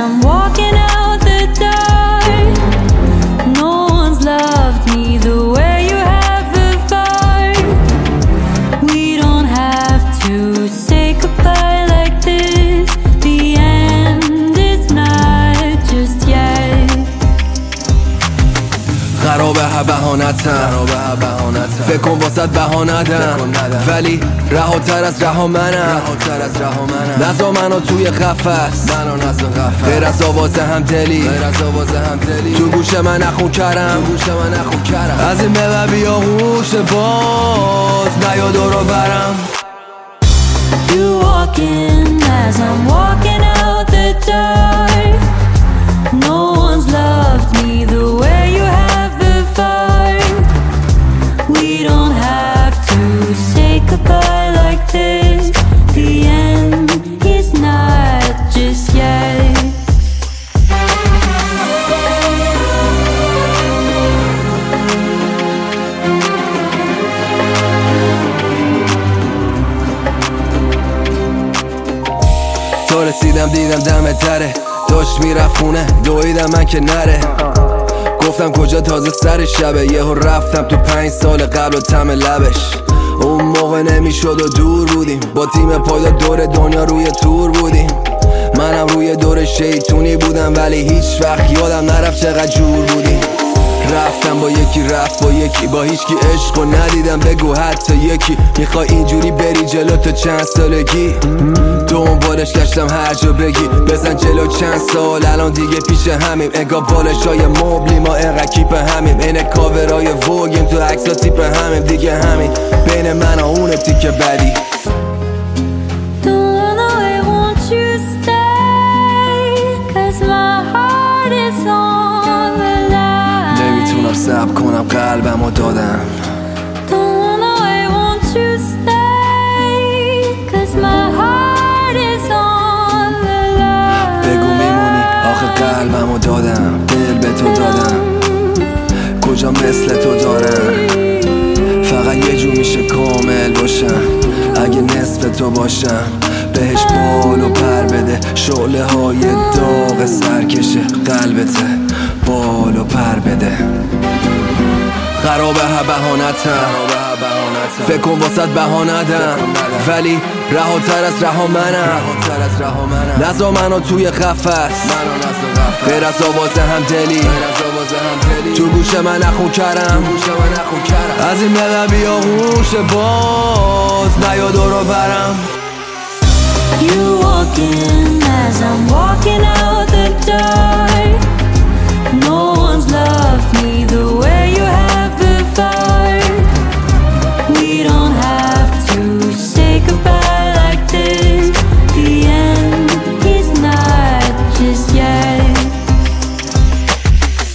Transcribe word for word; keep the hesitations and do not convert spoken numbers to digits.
I'm walking out the door. No one's loved me the way you have before. We don't have to say goodbye like this. The end is not just yet. خرابه ها بهانتم فکر کن واسد بهانتم ولی رهاتر از رها منم نزا منو توی قفس غیر از آواز همدلی تو گوش من نخون کرم از این به بعد بیا هوش باز نیا دورو برم. You walking as I'm walking out the door. No one's loved me the way you have before. We don't have to say goodbye like this. The end is not just yet. تا رسیدم دیدم دم دره داشت میرفت خونه دویدم من که نره گفتم کجا تازه سر شبه یهو رفتم تو پنج سال قبل و تم لبش اون موقع نمیشد و دور بودیم با تیم پایدار دور دنیا روی تور بودیم منم روی دور شیطونی بودم ولی هیچ وقت یادم نرفت چقدر جور بودیم رفتم با یکی رفت با یکی با هیچکی عشق و ندیدم بگو حتی یکی میخوای اینجوری بری جلو تا چند سالگی دنبالش گشتم هر جا بگی بزن جلو چند سال الان دیگه پیش همیم انگار بالشای مبلی ما انقدر کیپ همیم این کاورای وگیم تو عکسا تیپ همیم دیگه همین بین من و اونه تیکه بدی نمیتونم صبر کنم قلبمو دادم بگو میمونی آخه قلبمو دادم دل به تو دادم کجا مثل تو دارم فقط یه جو میشه کامل باشم اگه نصف تو باشم بهش بال و پر بده شعله های داغ سرکشه قلبته بال و پر بده خرابه ها بهانتم فکر کن واسد بهانتم ولی رهاتر از رها منم نزا منو توی قفس غیر از آواز همدلی تو گوش من نخون کرم از این به بعد بیا هوش باز نیا دورو برم. You walking as I'm walking